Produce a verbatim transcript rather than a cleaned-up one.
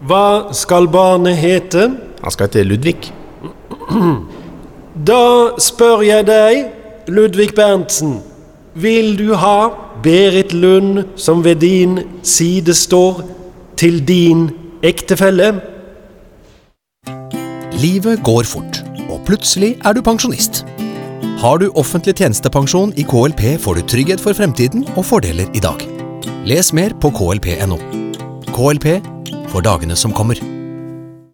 Hva skal barnet hete? Han skal hete Ludvig. Da spør jeg deg, Ludvig Berntsen, vil du ha Berit Lund som ved din side står, til din ektefelle? Livet går fort, og plutselig er du pensjonist. Har du offentlig tjenestepensjon i K L P, får du trygghet for fremtiden og fordeler i dag. Les mer på k l p punktum n o. K L P, for dagene som kommer.